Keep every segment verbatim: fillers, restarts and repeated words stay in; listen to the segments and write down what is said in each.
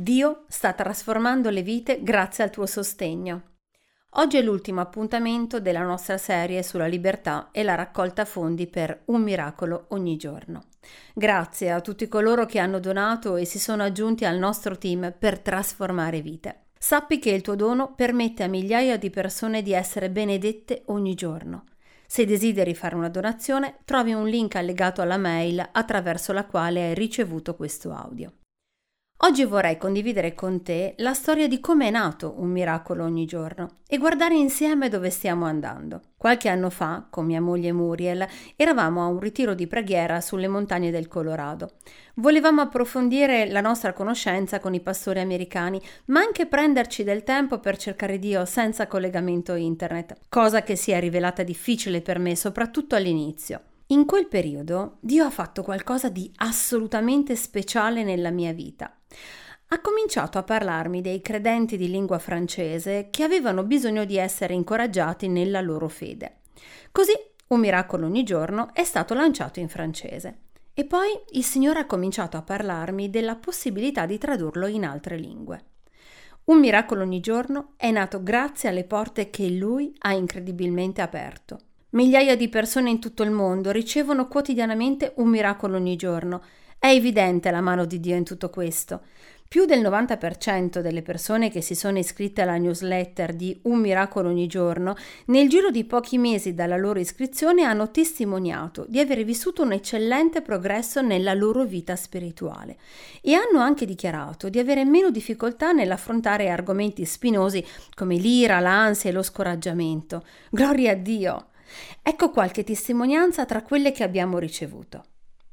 Dio sta trasformando le vite grazie al tuo sostegno. Oggi è l'ultimo appuntamento della nostra serie sulla libertà e la raccolta fondi per Un miracolo ogni giorno. Grazie a tutti coloro che hanno donato e si sono aggiunti al nostro team per trasformare vite. Sappi che il tuo dono permette a migliaia di persone di essere benedette ogni giorno. Se desideri fare una donazione, trovi un link allegato alla mail attraverso la quale hai ricevuto questo audio. Oggi vorrei condividere con te la storia di come è nato Un miracolo ogni giorno e guardare insieme dove stiamo andando. Qualche anno fa, con mia moglie Muriel, eravamo a un ritiro di preghiera sulle montagne del Colorado. Volevamo approfondire la nostra conoscenza con i pastori americani, ma anche prenderci del tempo per cercare Dio senza collegamento internet, cosa che si è rivelata difficile per me, soprattutto all'inizio. In quel periodo Dio ha fatto qualcosa di assolutamente speciale nella mia vita. Ha cominciato a parlarmi dei credenti di lingua francese che avevano bisogno di essere incoraggiati nella loro fede. Così Un miracolo ogni giorno è stato lanciato in francese. E poi il Signore ha cominciato a parlarmi della possibilità di tradurlo in altre lingue. Un miracolo ogni giorno è nato grazie alle porte che Lui ha incredibilmente aperto. Migliaia di persone in tutto il mondo ricevono quotidianamente un miracolo ogni giorno. È evidente la mano di Dio in tutto questo. Più del novanta per cento delle persone che si sono iscritte alla newsletter di Un miracolo ogni giorno, nel giro di pochi mesi dalla loro iscrizione hanno testimoniato di aver vissuto un eccellente progresso nella loro vita spirituale e hanno anche dichiarato di avere meno difficoltà nell'affrontare argomenti spinosi come l'ira, l'ansia e lo scoraggiamento. Gloria a Dio! Ecco qualche testimonianza tra quelle che abbiamo ricevuto.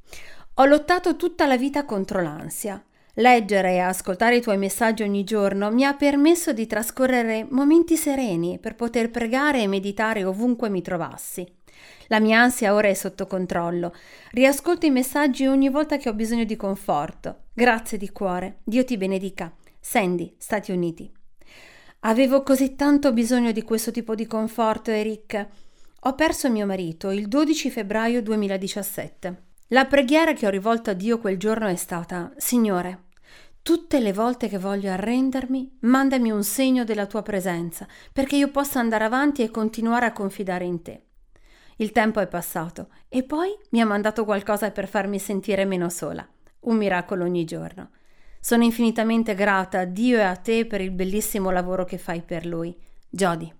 Ho lottato tutta la vita contro l'ansia. Leggere e ascoltare i tuoi messaggi ogni giorno mi ha permesso di trascorrere momenti sereni per poter pregare e meditare ovunque mi trovassi. La mia ansia ora è sotto controllo. Riascolto i messaggi ogni volta che ho bisogno di conforto. Grazie di cuore. Dio ti benedica. Sandy, Stati Uniti. Avevo così tanto bisogno di questo tipo di conforto, Eric. Ho perso mio marito il dodici febbraio duemiladiciassette. La preghiera che ho rivolto a Dio quel giorno è stata: Signore, tutte le volte che voglio arrendermi, mandami un segno della tua presenza, perché io possa andare avanti e continuare a confidare in te. Il tempo è passato e poi mi ha mandato qualcosa per farmi sentire meno sola. Un miracolo ogni giorno. Sono infinitamente grata a Dio e a te per il bellissimo lavoro che fai per Lui. Jody.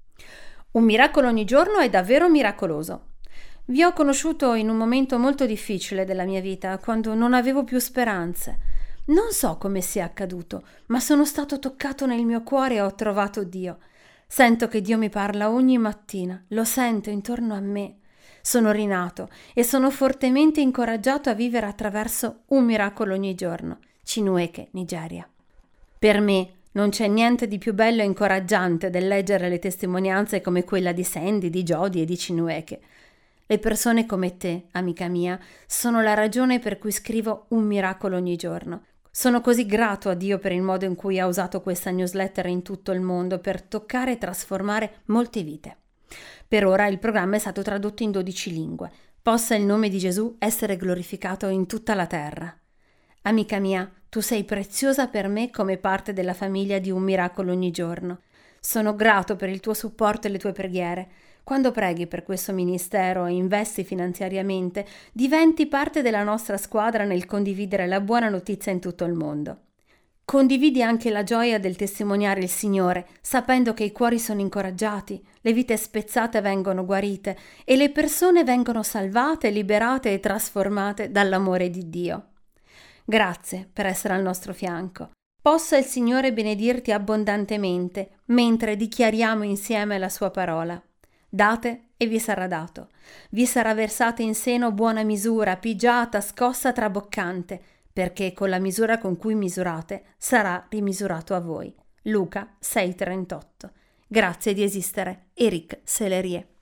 Un miracolo ogni giorno è davvero miracoloso. Vi ho conosciuto in un momento molto difficile della mia vita, quando non avevo più speranze. Non so come sia accaduto, ma sono stato toccato nel mio cuore e ho trovato Dio. Sento che Dio mi parla ogni mattina, lo sento intorno a me. Sono rinato e sono fortemente incoraggiato a vivere attraverso un miracolo ogni giorno. Chineke, Nigeria. Per me non c'è niente di più bello e incoraggiante del leggere le testimonianze come quella di Sandy, di Jody e di Chineke. Le persone come te, amica mia, sono la ragione per cui scrivo Un miracolo ogni giorno. Sono così grato a Dio per il modo in cui ha usato questa newsletter in tutto il mondo per toccare e trasformare molte vite. Per ora il programma è stato tradotto in dodici lingue. Possa il nome di Gesù essere glorificato in tutta la terra. Amica mia, tu sei preziosa per me come parte della famiglia di Un miracolo ogni giorno. Sono grato per il tuo supporto e le tue preghiere. Quando preghi per questo ministero e investi finanziariamente, diventi parte della nostra squadra nel condividere la buona notizia in tutto il mondo. Condividi anche la gioia del testimoniare il Signore, sapendo che i cuori sono incoraggiati, le vite spezzate vengono guarite e le persone vengono salvate, liberate e trasformate dall'amore di Dio. Grazie per essere al nostro fianco. Possa il Signore benedirti abbondantemente mentre dichiariamo insieme la sua parola. Date e vi sarà dato. Vi sarà versata in seno buona misura, pigiata, scossa, traboccante, perché con la misura con cui misurate sarà rimisurato a voi. Luca sei trentotto. Grazie di esistere. Eric Sellerie.